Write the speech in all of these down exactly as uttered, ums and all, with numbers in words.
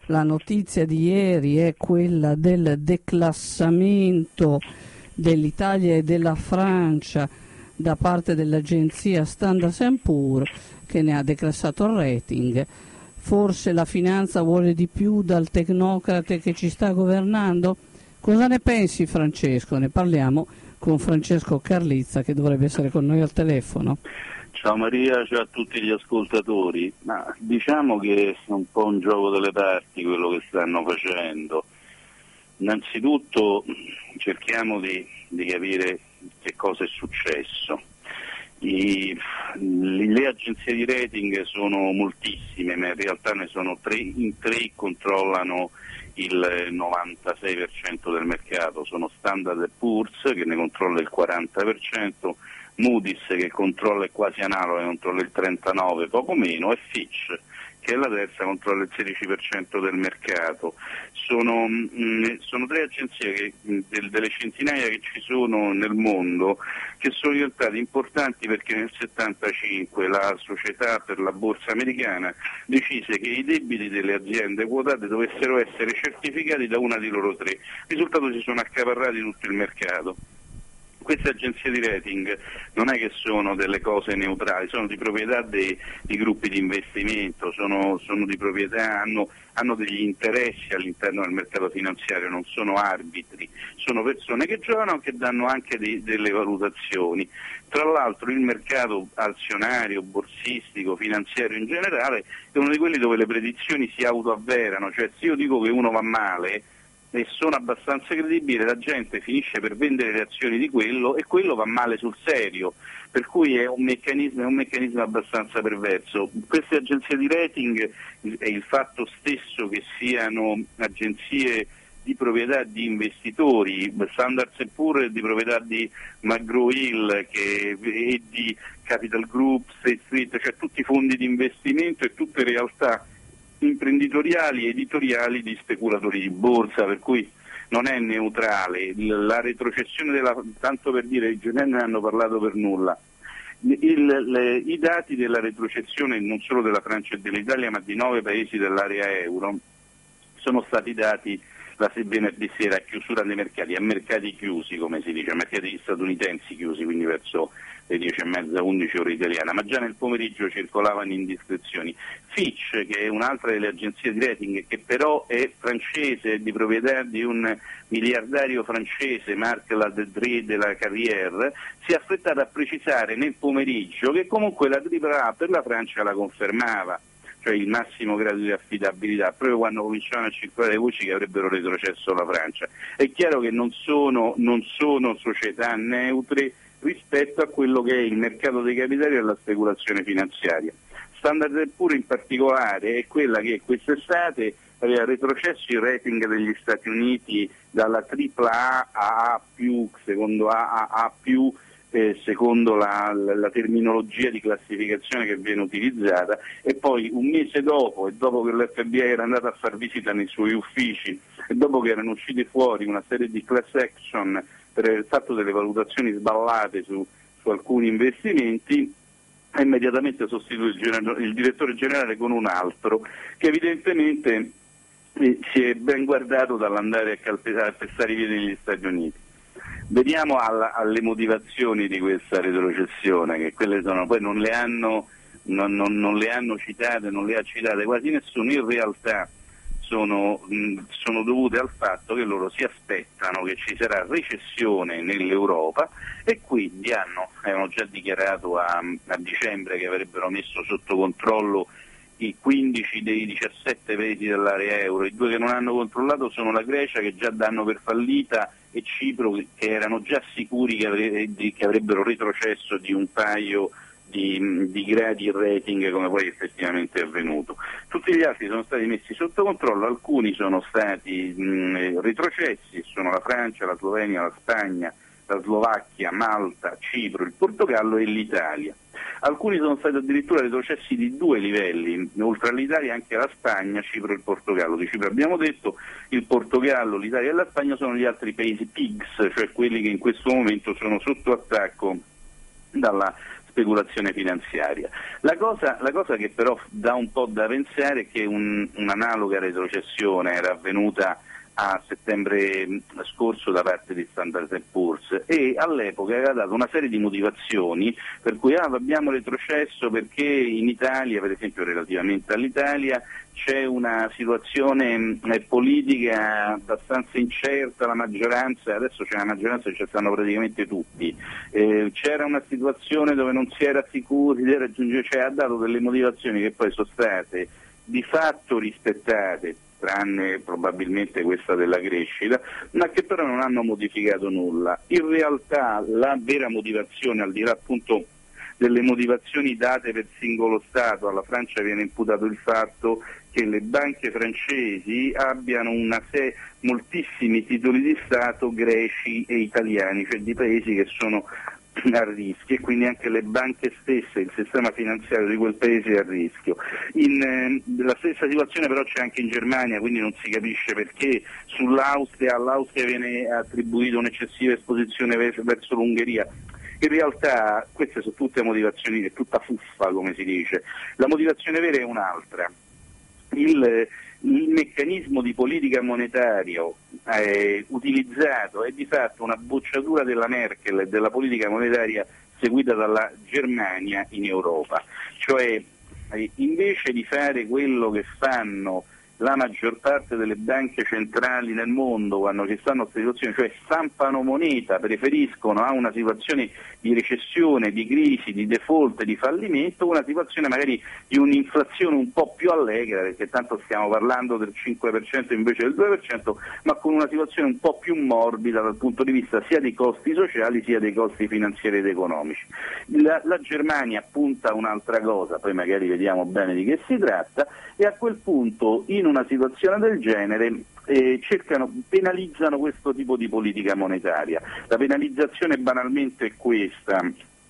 La notizia di ieri è quella del declassamento dell'Italia e della Francia da parte dell'agenzia Standard and Poor's, che ne ha declassato il rating. Forse la finanza vuole di più dal tecnocrate che ci sta governando? Cosa ne pensi, Francesco? Ne parliamo con Francesco Carlizza, che dovrebbe essere con noi al telefono. Ciao Maria, ciao a tutti gli ascoltatori. Ma diciamo che è un po' un gioco delle parti quello che stanno facendo. Innanzitutto cerchiamo di, di capire che cosa è successo. I, le agenzie di rating sono moltissime, ma in realtà ne sono tre, in tre controllano il novantasei per cento del mercato. Sono Standard and Poor's che ne controlla il quaranta per cento, Moody's che controlla è quasi analoga, controlla il trentanove per cento, poco meno, e Fitch che è la terza, controlla il sedici per cento del mercato. Sono, mh, sono tre agenzie che, mh, del, delle centinaia che ci sono nel mondo, che sono diventate importanti perché nel settantacinque la società per la borsa americana decise che i debiti delle aziende quotate dovessero essere certificati da una di loro tre. Il risultato, si sono accaparrati tutto il mercato. Queste agenzie di rating non è che sono delle cose neutrali, sono di proprietà dei, di gruppi di investimento, sono, sono di proprietà, hanno, hanno degli interessi all'interno del mercato finanziario, non sono arbitri, sono persone che giocano e che danno anche di, delle valutazioni. Tra l'altro il mercato azionario, borsistico, finanziario in generale è uno di quelli dove le predizioni si autoavverano, cioè se io dico che uno va male e sono abbastanza credibile, la gente finisce per vendere le azioni di quello e quello va male sul serio, per cui è un meccanismo, è un meccanismo abbastanza perverso. Queste agenzie di rating e il fatto stesso che siano agenzie di proprietà di investitori, Standard and Poor's è di proprietà di McGraw-Hill che, e di Capital Group, State Street, cioè tutti i fondi di investimento e tutte realtà imprenditoriali e editoriali di speculatori di borsa, per cui non è neutrale. La retrocessione della, tanto per dire, i giornali ne hanno parlato per nulla. Il, le, I dati della retrocessione non solo della Francia e dell'Italia ma di nove paesi dell'area euro sono stati dati la venerdì sera a chiusura dei mercati, a mercati chiusi come si dice, a mercati statunitensi chiusi, quindi verso le dieci e mezza, undici ore italiana, ma già nel pomeriggio circolavano indiscrezioni. Fitch, che è un'altra delle agenzie di rating, che però è francese, è di proprietà di un miliardario francese, Marc Ladré de la Carrière, si è affrettata a precisare nel pomeriggio che comunque la tripla A per la Francia la confermava, cioè il massimo grado di affidabilità, proprio quando cominciavano a circolare le voci che avrebbero retrocesso la Francia. È chiaro che non sono, non sono società neutre rispetto a quello che è il mercato dei capitali e la speculazione finanziaria. Standard and Poor's in particolare è quella che quest'estate aveva retrocesso il rating degli Stati Uniti dalla tripla A a A più, secondo A a A più, eh, secondo la, la, la terminologia di classificazione che viene utilizzata, e poi un mese dopo, e dopo che l'F B I era andata a far visita nei suoi uffici, e dopo che erano uscite fuori una serie di class action per il fatto delle valutazioni sballate su, su alcuni investimenti, ha immediatamente sostituito il, gener- il direttore generale con un altro che evidentemente eh, si è ben guardato dall'andare a, calpestare, a pestare i piedi negli Stati Uniti. Veniamo alla, alle motivazioni di questa retrocessione, che quelle sono, poi non le hanno, non, non, non le hanno citate, non le ha citate quasi nessuno, in realtà sono, mh, sono dovute al fatto che loro si aspettano che ci sarà recessione nell'Europa e quindi hanno, avevano già dichiarato a, a dicembre che avrebbero messo sotto controllo i quindici dei diciassette paesi dell'area euro. I due che non hanno controllato sono la Grecia, che già danno per fallita, e Cipro, che erano già sicuri che, avre- che avrebbero retrocesso di un paio di, di gradi in rating, come poi effettivamente è avvenuto. Tutti gli altri sono stati messi sotto controllo, alcuni sono stati mh, retrocessi, sono la Francia, la Slovenia, la Spagna, la Slovacchia, Malta, Cipro, il Portogallo e l'Italia. Alcuni sono stati addirittura retrocessi di due livelli, oltre all'Italia anche la Spagna, Cipro e il Portogallo. Di Cipro abbiamo detto, il Portogallo, l'Italia e la Spagna sono gli altri paesi pigs, cioè quelli che in questo momento sono sotto attacco dalla speculazione finanziaria. La cosa, la cosa che però dà un po' da pensare è che un, un'analoga retrocessione era avvenuta a settembre scorso da parte di Standard and Poor's e all'epoca aveva dato una serie di motivazioni per cui ah, abbiamo retrocesso perché in Italia, per esempio relativamente all'Italia, c'è una situazione eh, politica abbastanza incerta, la maggioranza, adesso c'è una maggioranza che ci stanno praticamente tutti, eh, c'era una situazione dove non si era sicuri di raggiungere, cioè ha dato delle motivazioni che poi sono state di fatto rispettate, tranne probabilmente questa della crescita, ma che però non hanno modificato nulla. In realtà la vera motivazione, al di là appunto delle motivazioni date per singolo Stato, alla Francia viene imputato il fatto che le banche francesi abbiano una se- moltissimi titoli di Stato greci e italiani, cioè di paesi che sono a rischio, e quindi anche le banche stesse, il sistema finanziario di quel paese è a rischio. In, eh, la stessa situazione però c'è anche in Germania, quindi non si capisce perché sull'Austria, all'Austria viene attribuita un'eccessiva esposizione verso, verso l'Ungheria. In realtà queste sono tutte motivazioni, è tutta fuffa come si dice, la motivazione vera è un'altra. Il, il meccanismo di politica monetario eh, utilizzato è di fatto una bocciatura della Merkel e della politica monetaria seguita dalla Germania in Europa, cioè eh, invece di fare quello che fanno la maggior parte delle banche centrali nel mondo quando ci stanno queste situazioni, cioè stampano moneta, preferiscono a una situazione di recessione, di crisi, di default, di fallimento, una situazione magari di un'inflazione un po' più allegra, perché tanto stiamo parlando del cinque per cento invece del due per cento, ma con una situazione un po' più morbida dal punto di vista sia dei costi sociali sia dei costi finanziari ed economici. La, la Germania punta a un'altra cosa, poi magari vediamo bene di che si tratta, e a quel punto in una situazione del genere eh, cercano, penalizzano questo tipo di politica monetaria. La penalizzazione banalmente è questa: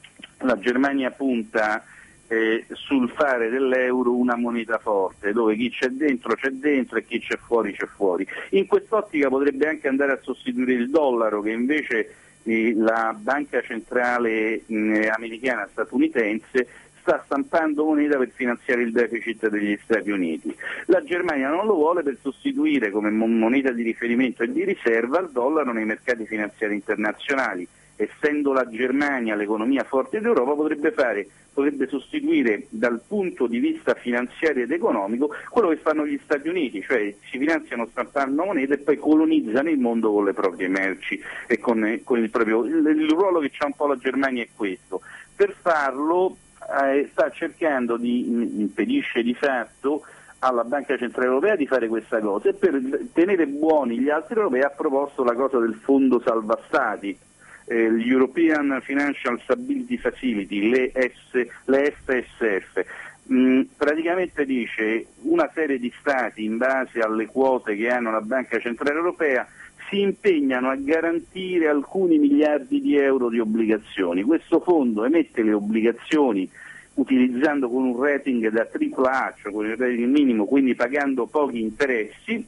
la Germania punta eh, sul fare dell'euro una moneta forte, dove chi c'è dentro c'è dentro e chi c'è fuori c'è fuori. In quest'ottica potrebbe anche andare a sostituire il dollaro, che invece eh, la banca centrale eh, americana statunitense sta stampando moneta per finanziare il deficit degli Stati Uniti. La Germania non lo vuole per sostituire come moneta di riferimento e di riserva il dollaro nei mercati finanziari internazionali. Essendo la Germania l'economia forte d'Europa, potrebbe fare, potrebbe sostituire dal punto di vista finanziario ed economico quello che fanno gli Stati Uniti, cioè si finanziano stampando moneta e poi colonizzano il mondo con le proprie merci e con, con il proprio. Il, il ruolo che c'ha un po' la Germania è questo. Per farlo Eh, sta cercando di, impedisce di fatto alla Banca Centrale Europea di fare questa cosa, e per tenere buoni gli altri europei ha proposto la cosa del fondo salva stati, eh, l'European Financial Stability Facility, le, S, le F S F. Mm, praticamente dice una serie di stati in base alle quote che hanno la Banca Centrale Europea si impegnano a garantire alcuni miliardi di euro di obbligazioni. Questo fondo emette le obbligazioni utilizzando con un rating da tripla A, cioè con il rating minimo, quindi pagando pochi interessi,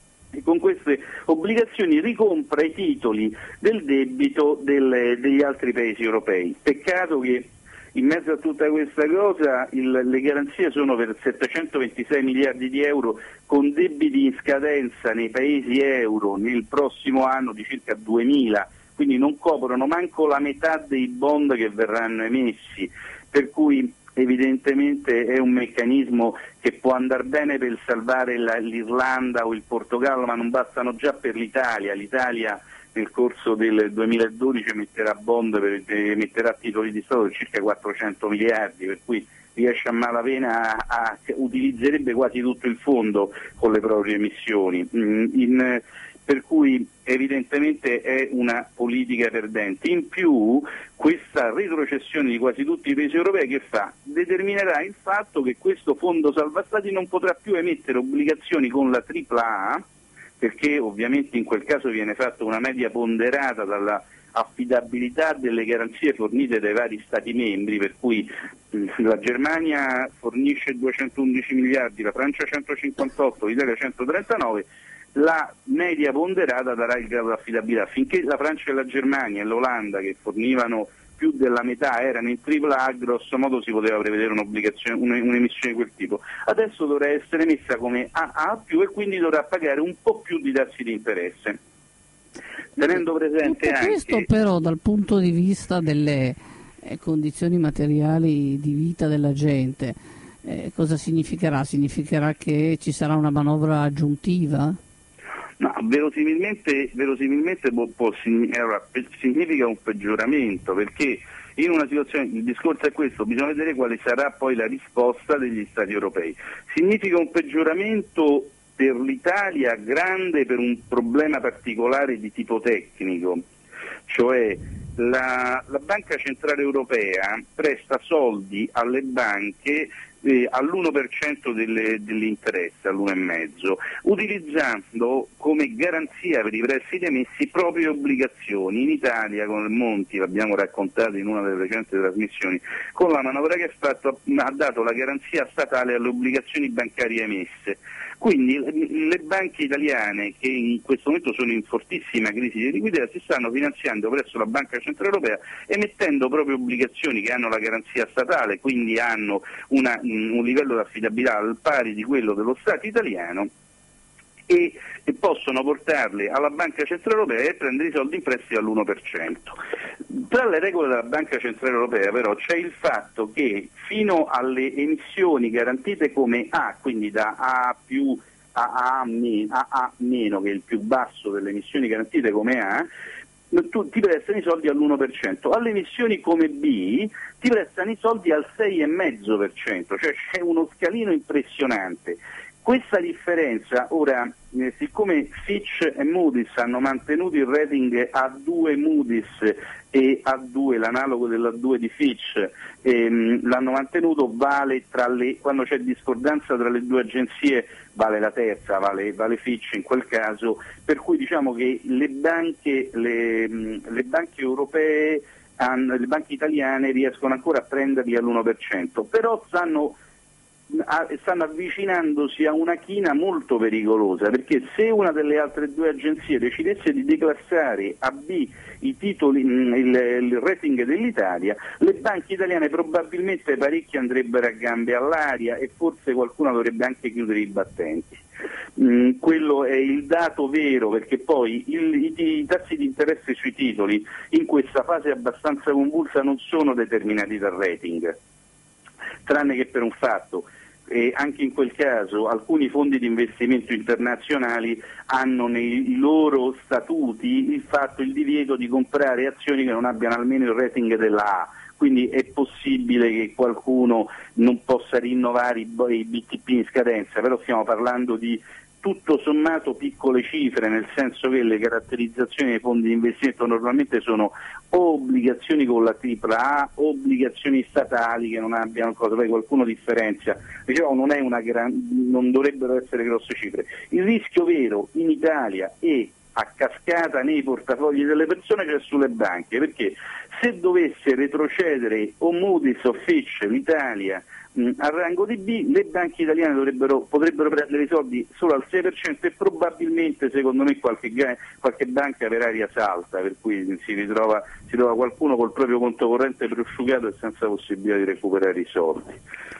e con queste obbligazioni ricompra i titoli del debito del, degli altri paesi europei. Peccato che in mezzo a tutta questa cosa il, le garanzie sono per settecentoventisei miliardi di euro con debiti in scadenza nei paesi euro nel prossimo anno di circa duemila, quindi non coprono manco la metà dei bond che verranno emessi, per cui evidentemente è un meccanismo che può andare bene per salvare la, l'Irlanda o il Portogallo, ma non bastano già per l'Italia. L'Italia nel corso del duemiladodici metterà bond, per, eh, metterà titoli di Stato per circa quattrocento miliardi, per cui riesce a malapena a, a utilizzerebbe quasi tutto il fondo con le proprie emissioni. Mm, in, per cui evidentemente è una politica perdente. In più questa retrocessione di quasi tutti i paesi europei che fa? Determinerà il fatto che questo fondo salva stati non potrà più emettere obbligazioni con la tripla A, perché ovviamente in quel caso viene fatta una media ponderata dalla affidabilità delle garanzie fornite dai vari Stati membri, per cui la Germania fornisce duecentoundici miliardi, la Francia centocinquantotto, l'Italia centotrentanove, la media ponderata darà il grado di affidabilità. Finché la Francia e la Germania e l'Olanda, che fornivano più della metà erano in tripla A, grosso modo si poteva prevedere un'obbligazione, un'emissione di quel tipo. Adesso dovrà essere messa come A A più, e quindi dovrà pagare un po' più di tassi di interesse. Tenendo presente Tutto anche... questo però dal punto di vista delle eh, condizioni materiali di vita della gente, eh, cosa significherà? Significherà che ci sarà una manovra aggiuntiva? No, verosimilmente, verosimilmente può, può, significa un peggioramento, perché in una situazione, il discorso è questo, bisogna vedere quale sarà poi la risposta degli Stati europei. Significa un peggioramento per l'Italia grande per un problema particolare di tipo tecnico, cioè la, la Banca Centrale Europea presta soldi alle banche eh, all'uno per cento dell'interesse, all'uno virgola cinque, utilizzando come garanzia per i prestiti emessi proprie obbligazioni. In Italia con il Monti, l'abbiamo raccontato in una delle recenti trasmissioni, con la manovra che ha fatto ha dato la garanzia statale alle obbligazioni bancarie emesse. Quindi le banche italiane, che in questo momento sono in fortissima crisi di liquidità, si stanno finanziando presso la Banca Centrale Europea emettendo proprio obbligazioni che hanno la garanzia statale, quindi hanno una, un livello di affidabilità al pari di quello dello Stato italiano, e, e possono portarle alla Banca Centrale Europea e prendere i soldi in prestito all'uno per cento. Tra le regole della Banca Centrale Europea però c'è il fatto che fino alle emissioni garantite come A, quindi da A più a A, a A meno, che è il più basso delle emissioni garantite come A, tu, ti prestano i soldi all'uno per cento, alle emissioni come B ti prestano i soldi al sei virgola cinque per cento, cioè c'è uno scalino impressionante. Questa differenza, ora, eh, siccome Fitch e Moody's hanno mantenuto il rating A due Moody's e A due, l'analogo dell'A due di Fitch, ehm, l'hanno mantenuto, vale tra le, quando c'è discordanza tra le due agenzie vale la terza, vale, vale Fitch in quel caso, per cui diciamo che le banche, le, le banche europee, hanno, le banche italiane riescono ancora a prenderli all'uno per cento, però stanno stanno avvicinandosi a una china molto pericolosa, perché se una delle altre due agenzie decidesse di declassare a B i titoli, il, il rating dell'Italia, le banche italiane probabilmente parecchie andrebbero a gambe all'aria e forse qualcuna dovrebbe anche chiudere i battenti. Mm, quello è il dato vero, perché poi il, i, i tassi di interesse sui titoli in questa fase abbastanza convulsa non sono determinati dal rating, tranne che per un fatto. E anche in quel caso alcuni fondi di investimento internazionali hanno nei loro statuti il fatto, il divieto di comprare azioni che non abbiano almeno il rating della A, quindi è possibile che qualcuno non possa rinnovare i, i B T P in scadenza, però stiamo parlando di tutto sommato piccole cifre, nel senso che le caratterizzazioni dei fondi di investimento normalmente sono o obbligazioni con la tripla A, obbligazioni statali che non abbiano cosa, poi qualcuno differenzia, diciamo non è una gran, non dovrebbero essere grosse cifre. Il rischio vero in Italia e a cascata nei portafogli delle persone c'è sulle banche, perché se dovesse retrocedere o Moody's o Fitch l'Italia mh, al rango di B, le banche italiane dovrebbero, potrebbero prendere i soldi solo al sei per cento e probabilmente, secondo me, qualche, qualche banca per aria salta, per cui si ritrova, si trova qualcuno col proprio conto corrente prosciugato e senza possibilità di recuperare i soldi.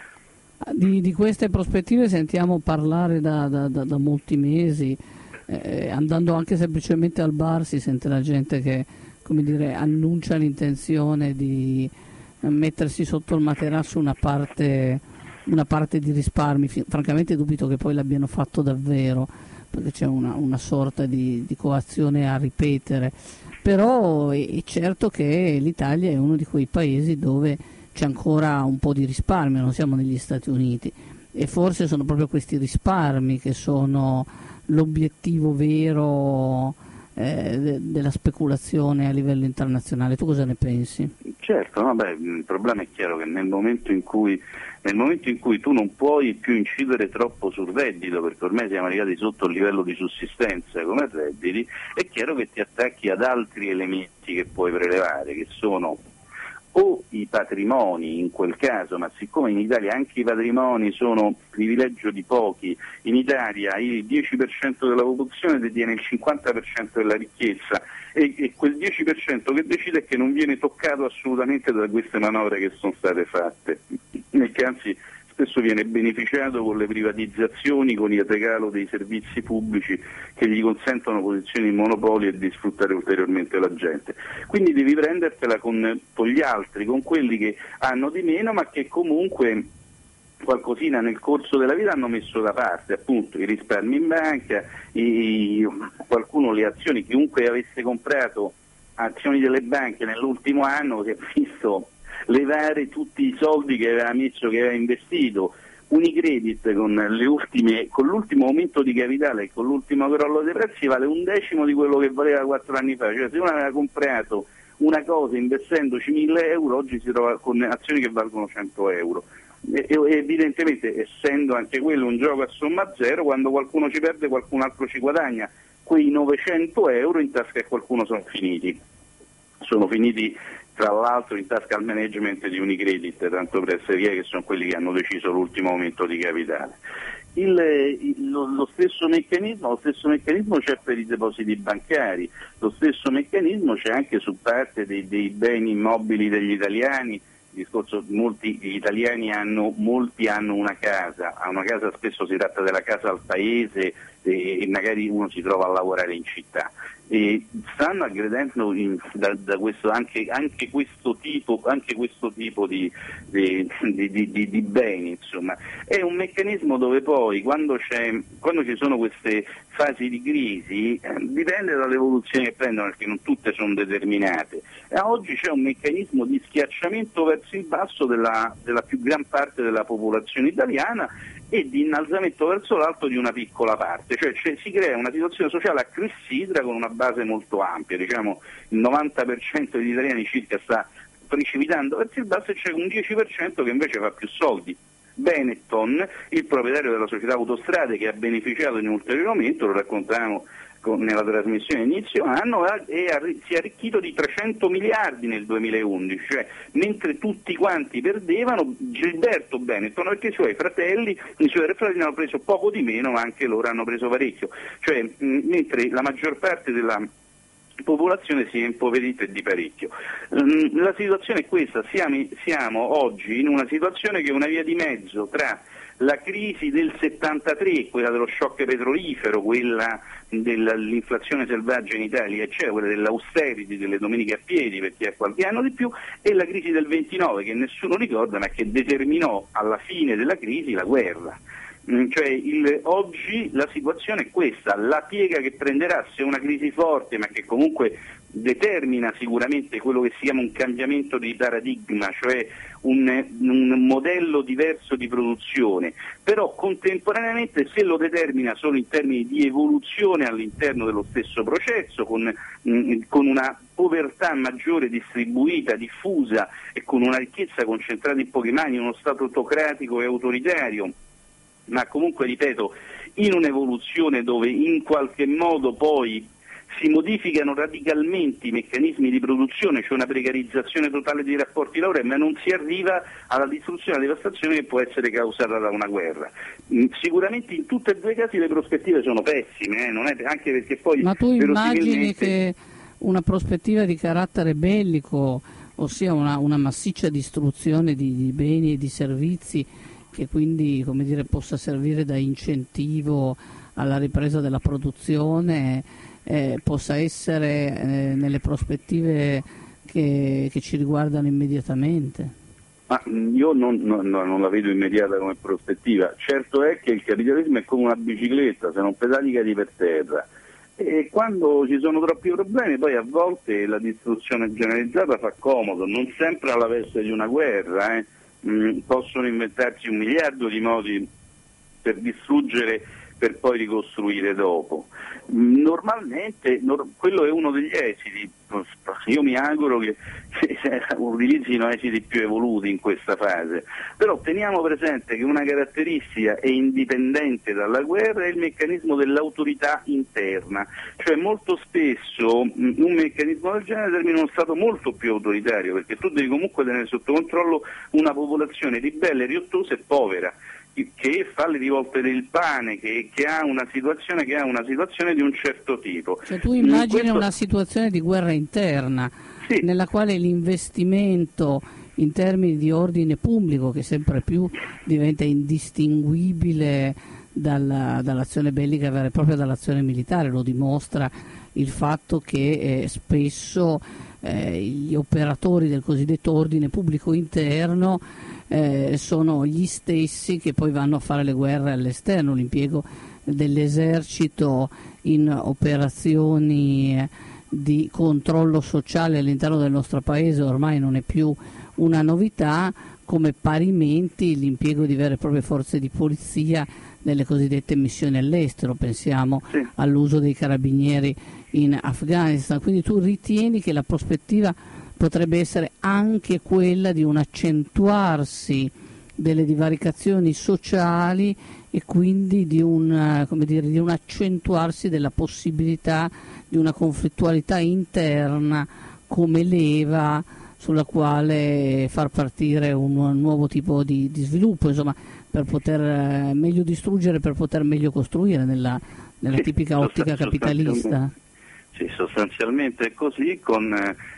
Di, di queste prospettive sentiamo parlare da, da, da, da molti mesi, eh, andando anche semplicemente al bar si sente la gente che, come dire, annuncia l'intenzione di mettersi sotto il materasso una parte, una parte di risparmi. Francamente dubito che poi l'abbiano fatto davvero, perché c'è una, una sorta di, di coazione a ripetere, però è, è certo che l'Italia è uno di quei paesi dove c'è ancora un po' di risparmio, non siamo negli Stati Uniti, e forse sono proprio questi risparmi che sono l'obiettivo vero eh, de- della speculazione a livello internazionale. Tu cosa ne pensi? Certo, no, beh, il problema è chiaro che nel momento in cui nel momento in cui tu non puoi più incidere troppo sul reddito, perché ormai siamo arrivati sotto il livello di sussistenza come redditi, è chiaro che ti attacchi ad altri elementi che puoi prelevare, che sono o i patrimoni in quel caso, ma siccome in Italia anche i patrimoni sono privilegio di pochi, in Italia il dieci per cento della popolazione detiene il cinquanta per cento della ricchezza e, e quel dieci per cento che decide è che non viene toccato assolutamente da queste manovre che sono state fatte, e che anzi spesso viene beneficiato con le privatizzazioni, con il regalo dei servizi pubblici che gli consentono posizioni di monopolio e di sfruttare ulteriormente la gente. Quindi devi prendertela con, con gli altri, con quelli che hanno di meno ma che comunque qualcosina nel corso della vita hanno messo da parte, appunto i risparmi in banca, i, qualcuno le azioni, chiunque avesse comprato azioni delle banche nell'ultimo anno si è visto levare tutti i soldi che aveva messo, che aveva investito. Unicredit con, le ultime, con l'ultimo aumento di capitale e con l'ultimo crollo dei prezzi vale un decimo di quello che valeva quattro anni fa, cioè se uno aveva comprato una cosa investendoci mille euro oggi si trova con azioni che valgono cento euro. E, e, evidentemente essendo anche quello un gioco a somma zero, quando qualcuno ci perde qualcun altro ci guadagna, quei novecento euro in tasca a qualcuno sono finiti, sono finiti tra l'altro in tasca al management di Unicredit, tanto per essere chiari, che sono quelli che hanno deciso l'ultimo aumento di capitale. Il, il, lo, lo, stesso meccanismo, lo stesso meccanismo c'è per i depositi bancari, lo stesso meccanismo c'è anche su parte dei, dei beni immobili degli italiani. Il discorso, molti gli italiani hanno, molti hanno una casa, a una casa spesso si tratta della casa al paese e, e magari uno si trova a lavorare in città. E stanno aggredendo in, da, da questo, anche, anche questo tipo, anche questo tipo di, di, di, di, di beni, insomma. È un meccanismo dove poi quando, c'è, quando ci sono queste fasi di crisi eh, dipende dall'evoluzione che prendono, perché non tutte sono determinate. E oggi c'è un meccanismo di schiacciamento verso il basso della, della più gran parte della popolazione italiana e di innalzamento verso l'alto di una piccola parte, cioè, cioè si crea una situazione sociale a clessidra con una base molto ampia, diciamo il novanta per cento degli italiani circa sta precipitando verso il basso e c'è un dieci per cento che invece fa più soldi. Benetton, il proprietario della società Autostrade che ha beneficiato di un ulteriore aumento, lo raccontavamo nella trasmissione inizio anno, e si è arricchito di trecento miliardi nel duemilaundici, cioè mentre tutti quanti perdevano, Gilberto Benetton, perché i suoi fratelli, i suoi fratelli hanno preso poco di meno, ma anche loro hanno preso parecchio, cioè mh, mentre la maggior parte della popolazione si è impoverita di parecchio. La situazione è questa, siamo, siamo oggi in una situazione che è una via di mezzo tra la crisi del settantatré, quella dello shock petrolifero, quella dell'inflazione selvaggia in Italia, eccetera, quella dell'austerity, delle domeniche a piedi per chi ha qualche anno di più, e la crisi del ventinove che nessuno ricorda ma che determinò alla fine della crisi la guerra. Cioè il, oggi la situazione è questa, la piega che prenderà se è una crisi forte ma che comunque determina sicuramente quello che si chiama un cambiamento di paradigma, cioè un, un modello diverso di produzione, però contemporaneamente se lo determina solo in termini di evoluzione all'interno dello stesso processo, con, mh, con una povertà maggiore distribuita, diffusa e con una ricchezza concentrata in poche mani, uno Stato autocratico e autoritario, ma comunque, ripeto, in un'evoluzione dove in qualche modo poi si modificano radicalmente i meccanismi di produzione, c'è una precarizzazione totale dei rapporti di lavoro, ma non si arriva alla distruzione e alla devastazione che può essere causata da una guerra. Sicuramente in tutti e due i casi le prospettive sono pessime, eh? Non è, anche perché poi... Ma tu immagini che una prospettiva di carattere bellico, ossia una, una massiccia distruzione di, di beni e di servizi, che quindi, come dire, possa servire da incentivo alla ripresa della produzione, eh, possa essere eh, nelle prospettive che, che ci riguardano immediatamente? Ma io non, non, non la vedo immediata come prospettiva. Certo è che il capitalismo è come una bicicletta, se non pedali cadi per terra. E quando ci sono troppi problemi poi a volte la distruzione generalizzata fa comodo, non sempre alla veste di una guerra, eh. Mm, possono inventarsi un miliardo di modi per distruggere per poi ricostruire dopo. Normalmente nor- quello è uno degli esiti, io mi auguro che, che utilizzino esiti più evoluti in questa fase, però teniamo presente che una caratteristica è indipendente dalla guerra è il meccanismo dell'autorità interna, cioè molto spesso mh, un meccanismo del genere determina uno stato molto più autoritario, perché tu devi comunque tenere sotto controllo una popolazione ribelle, riottosa e povera, che fa le rivolte del pane, che, che, ha una situazione, che ha una situazione di un certo tipo. Cioè tu immagini questo... una situazione di guerra interna, sì, nella quale l'investimento in termini di ordine pubblico, che sempre più diventa indistinguibile dalla, dall'azione bellica vera e propria, dall'azione militare, lo dimostra il fatto che eh, spesso eh, gli operatori del cosiddetto ordine pubblico interno Eh, sono gli stessi che poi vanno a fare le guerre all'esterno, l'impiego dell'esercito in operazioni di controllo sociale all'interno del nostro paese ormai non è più una novità, come parimenti l'impiego di vere e proprie forze di polizia nelle cosiddette missioni all'estero, pensiamo sì. all'uso dei carabinieri in Afghanistan. Quindi tu ritieni che la prospettiva potrebbe essere anche quella di un accentuarsi delle divaricazioni sociali e quindi di un, come dire, di un accentuarsi della possibilità di una conflittualità interna come leva sulla quale far partire un nuovo tipo di, di sviluppo, insomma, per poter meglio distruggere, per poter meglio costruire nella, nella sì, tipica ottica capitalista. Sì, sostanzialmente è così, con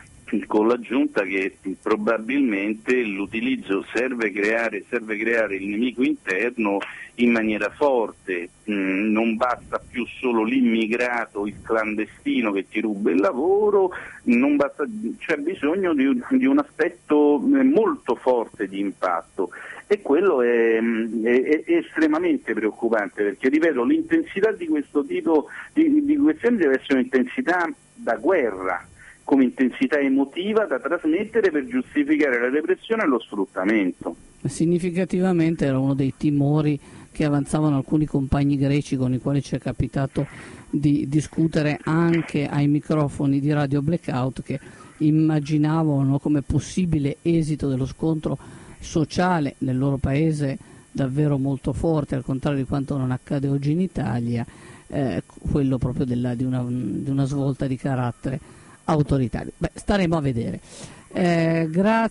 con l'aggiunta che probabilmente l'utilizzo serve creare, serve creare il nemico interno in maniera forte, mm, non basta più solo l'immigrato, il clandestino che ti ruba il lavoro, non basta, c'è bisogno di un, di un aspetto molto forte di impatto e quello è, è, è estremamente preoccupante, perché ripeto, l'intensità di questo tipo di, di questioni deve essere un'intensità da guerra, come intensità emotiva da trasmettere per giustificare la repressione e lo sfruttamento. Significativamente era uno dei timori che avanzavano alcuni compagni greci con i quali ci è capitato di discutere anche ai microfoni di Radio Blackout, che immaginavano come possibile esito dello scontro sociale nel loro paese davvero molto forte, al contrario di quanto non accade oggi in Italia, eh, quello proprio della, di, una, di una svolta di carattere autoritario. Beh, staremo a vedere. Eh, grazie.